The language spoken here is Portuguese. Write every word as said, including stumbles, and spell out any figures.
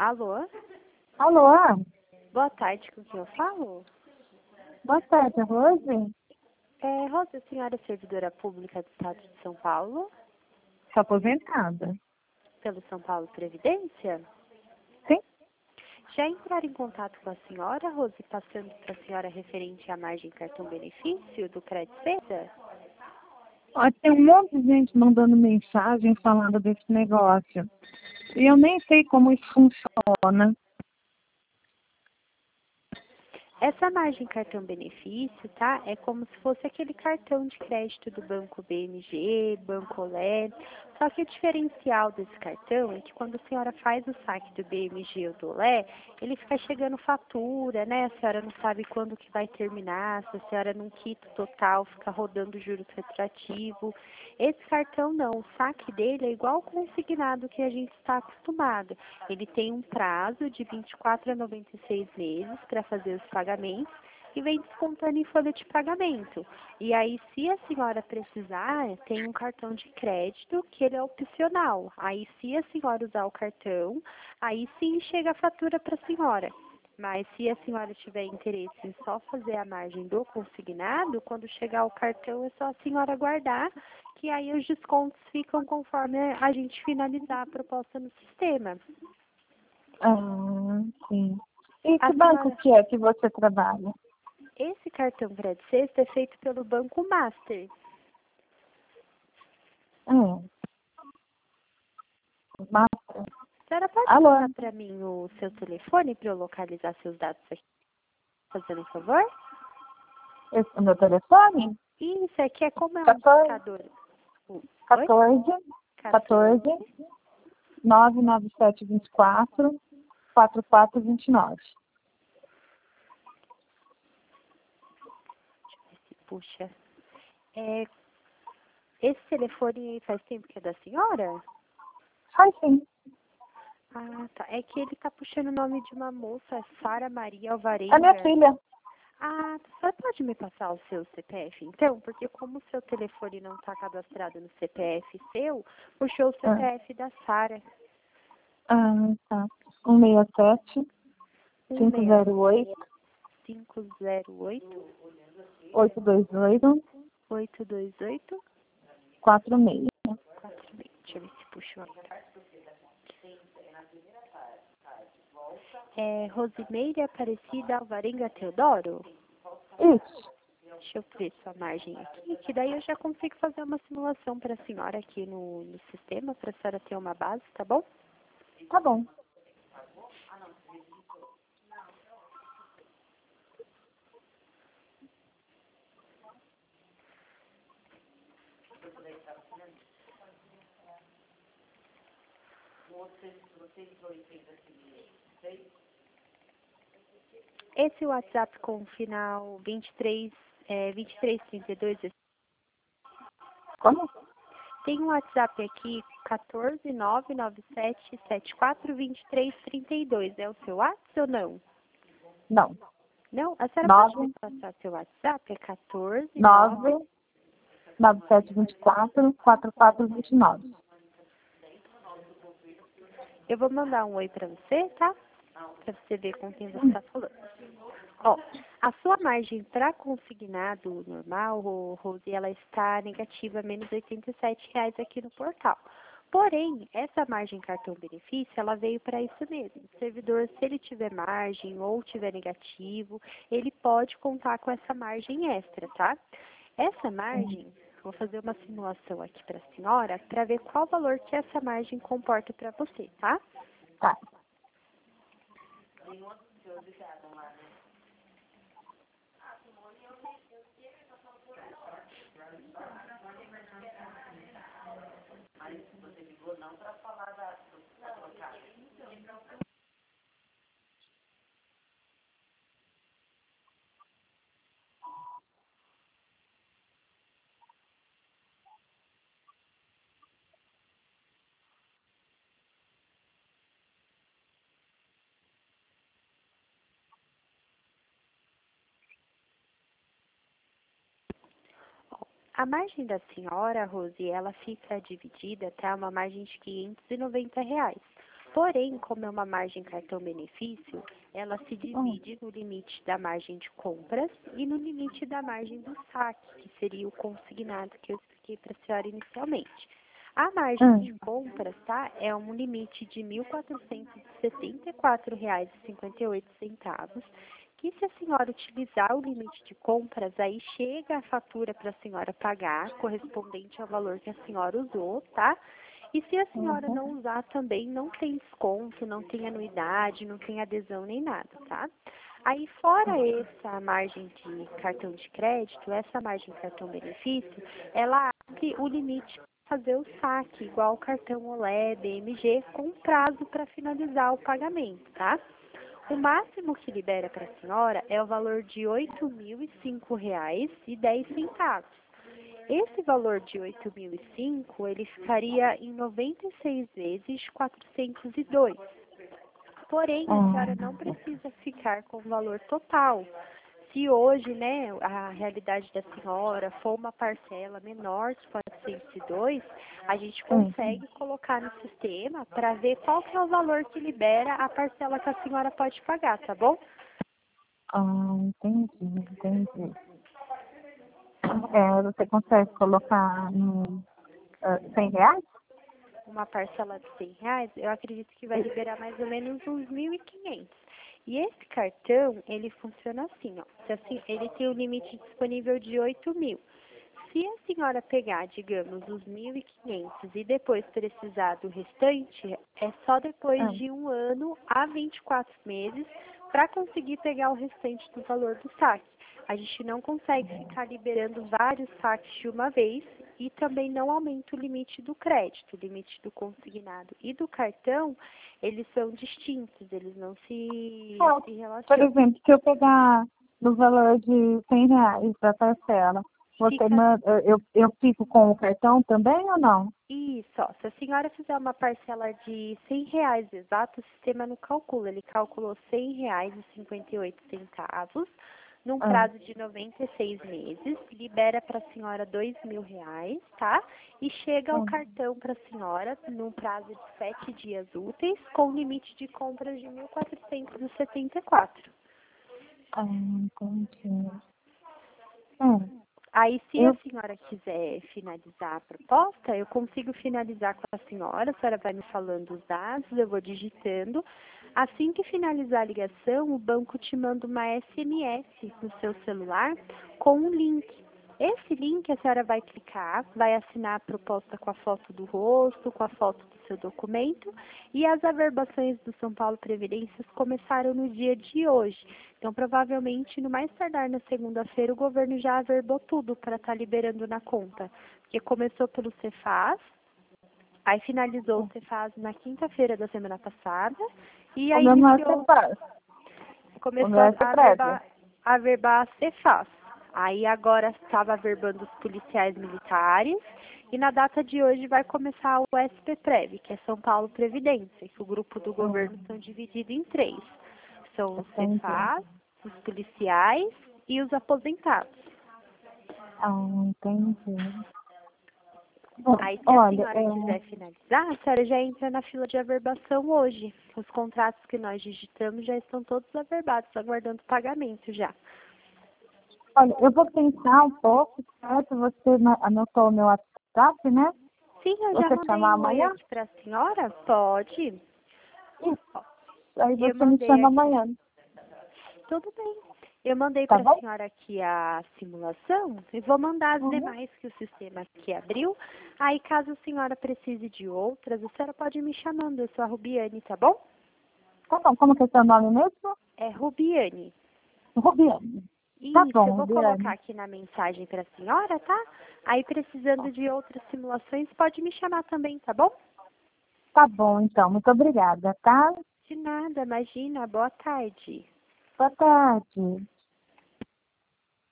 Alô? Alô? Boa tarde, com quem eu falo? Boa tarde, Rose. É, Rosa, a senhora é servidora pública do Estado de São Paulo, Sou aposentada. pelo São Paulo Previdência? Sim? Já entraram em contato com a senhora, Rose, passando para a senhora referente à margem cartão-benefício do Crédito César? Ó, tem um monte de gente mandando mensagem falando desse negócio. E eu nem sei como isso funciona. Essa margem cartão-benefício, tá? É como se fosse aquele cartão de crédito do Banco B M G, Banco Olé. Só que o diferencial desse cartão é que quando a senhora faz o saque do B M G ou do Olé, ele fica chegando fatura, né? A senhora não sabe quando que vai terminar, se a senhora não quita o total, fica rodando juros retroativo. Esse cartão não, o saque dele é igual ao consignado que a gente está acostumado. Ele tem um prazo de vinte e quatro a noventa e seis meses para fazer os pagamentos e vem descontando em folha de pagamento. E aí, se a senhora precisar, tem um cartão de crédito que ele é opcional. Aí, se a senhora usar o cartão, aí sim chega a fatura para a senhora. Mas se a senhora tiver interesse em só fazer a margem do consignado, quando chegar o cartão é só a senhora guardar, que aí os descontos ficam conforme a gente finalizar a proposta no sistema. Ah, sim. E A que banco senhora, que é que você trabalha? esse cartão Crédito Sexta é feito pelo Banco Master. Hum. Mas- A senhora pode Alô? passar para mim o seu telefone para eu localizar seus dados aqui, fazendo um favor? Esse é o meu telefone? Isso aqui é como é um quatorze, indicador. Oi? quatorze, quatorze, nove nove sete dois quatro, quatro quatro dois nove. Puxa. É, esse telefone aí faz tempo que é da senhora? Faz sim. Ah, tá. É que ele tá puxando o nome de uma moça, Sara Maria É minha Alvarenga. filha. Ah, você pode me passar o seu C P F, então? Porque como o seu telefone não está cadastrado no C P F seu, puxou o Ah, C P F da Sara. ah, tá. um seis sete, um cinco zero oito, cinco zero oito, oito dois oito, oito dois oito, quatro seis. quatro seis. Deixa eu ver se puxou aqui. É Rosimeire Aparecida Alvarenga Teodoro? Isso. Deixa eu ver sua margem aqui, que daí eu já consigo fazer uma simulação para a senhora aqui no, no sistema, para a senhora ter uma base, tá bom? Tá bom. Esse WhatsApp com o final vinte e três, é, vinte e três trinta e dois, Como? tem um WhatsApp aqui, quatorze nove nove sete sete quatro dois três três dois, é o seu WhatsApp ou não? Não. Não? A senhora pode me nove, passar seu WhatsApp? É quatorze nove. nove, nove sete dois quatro, quatro quatro dois nove. Eu vou mandar um oi pra você, tá? Pra você ver com quem você tá falando. Ó, a sua margem para consignado normal, Ro- Rose, ela está negativa, menos oitenta e sete reais aqui no portal. Porém, essa margem cartão-benefício, ela veio para isso mesmo. O servidor, se ele tiver margem ou tiver negativo, ele pode contar com essa margem extra, tá? Essa margem, vou fazer uma simulação aqui para a senhora, para ver qual valor que essa margem comporta para você, tá? Tá. A margem da senhora, Rose, ela fica dividida, tá? Uma margem de quinhentos e noventa reais. Porém, como é uma margem cartão-benefício, ela se divide no limite da margem de compras e no limite da margem do saque, que seria o consignado que eu expliquei para a senhora inicialmente. A margem Hum. de compras, tá, é um limite de mil quatrocentos e setenta e quatro reais e cinquenta e oito centavos, que se a senhora utilizar o limite de compras, aí chega a fatura para a senhora pagar, correspondente ao valor que a senhora usou, tá? E se a senhora Uhum. não usar também, não tem desconto, não tem anuidade, não tem adesão nem nada, tá? Aí, fora essa margem de cartão de crédito, essa margem de cartão benefício, ela abre o limite para fazer o saque, igual o cartão Olé, B M G, com prazo para finalizar o pagamento, tá? O máximo que libera para a senhora é o valor de oito mil e cinco reais e dez centavos. Esse valor de oito mil e cinco, ele ficaria em noventa e seis vezes quatrocentos e dois. Porém, a senhora não precisa ficar com o valor total. Se hoje, né, a realidade da senhora for uma parcela menor que quatrocentos e dois, a gente consegue colocar no sistema para ver qual que é o valor que libera a parcela que a senhora pode pagar, tá bom? Ah, entendi, entendi. É, você consegue colocar em uh, cem reais? Uma parcela de cem reais, eu acredito que vai liberar mais ou menos uns mil e quinhentos. E esse cartão, ele funciona assim, ó. Se assim, ele tem um limite disponível de oito mil. Se a senhora pegar, digamos, os mil e quinhentos e depois precisar do restante, é só depois Ah, de um ano a vinte e quatro meses para conseguir pegar o restante do valor do saque. A gente não consegue ficar liberando vários saques de uma vez e também não aumenta o limite do crédito. O limite do consignado e do cartão, eles são distintos, eles não se, ah, se por relacionam. exemplo, se eu pegar no valor de cem reais da parcela, você Fica manda, eu, eu fico com o cartão também ou não? Isso, ó, se a senhora fizer uma parcela de cem reais exato, o sistema não calcula. Ele calculou cem reais e cinquenta e oito centavos, num Ah, prazo de noventa e seis meses, libera para a senhora dois mil reais, tá? E chega o ah, cartão para a senhora num prazo de sete dias úteis, com limite de compras de mil quatrocentos e setenta e quatro. ah, entendi. Hum, Aí, se a eu, senhora quiser finalizar a proposta, eu consigo finalizar com a senhora, a senhora vai me falando os dados, eu vou digitando. Assim que finalizar a ligação, o banco te manda uma S M S no seu celular com um link. Esse link a senhora vai clicar, vai assinar a proposta com a foto do rosto, com a foto do seu documento, e as averbações do São Paulo Previdências começaram no dia de hoje. Então, provavelmente, no mais tardar na segunda-feira, o governo já averbou tudo para estar liberando na conta. Porque começou pelo Cefaz, aí finalizou o Cefaz na quinta-feira da semana passada, e o aí meu não é iniciou, separado, o começou meu é a secreto. averbar, a averbar a Cefaz. Aí agora estava averbando os policiais militares, e na data de hoje vai começar o S P Prev, que é São Paulo Previdência, que o grupo do governo Hum, são divididos em três. São os entendi. Cefaz, os policiais e os aposentados. Ah, entendi. Bom, Aí, se a olha, senhora é, quiser finalizar, a senhora já entra na fila de averbação hoje. Os contratos que nós digitamos já estão todos averbados, aguardando pagamento já. olha, eu vou pensar um pouco, certo? Você ma- anotou o meu WhatsApp, né? Sim, eu já Você mandei chamar um oi amanhã? aqui para a senhora? Pode. Isso. Ó, Aí eu você me mandei chama aqui. amanhã, Tudo bem. Eu mandei tá para a bom? senhora aqui a simulação e vou mandar as Uhum. demais que o sistema aqui abriu. Aí, caso a senhora precise de outras, a senhora pode me chamando. Eu sou a Rubiane, tá bom? Tá bom, como que é seu nome mesmo? É Rubiane. Rubiane. Tá Isso, eu bom, vou colocar Rubiane. aqui na mensagem para a senhora, tá? Aí, precisando de outras simulações, pode me chamar também, tá bom? Tá bom, então. Muito obrigada, tá? De nada, imagina. Boa tarde. Boa tarde.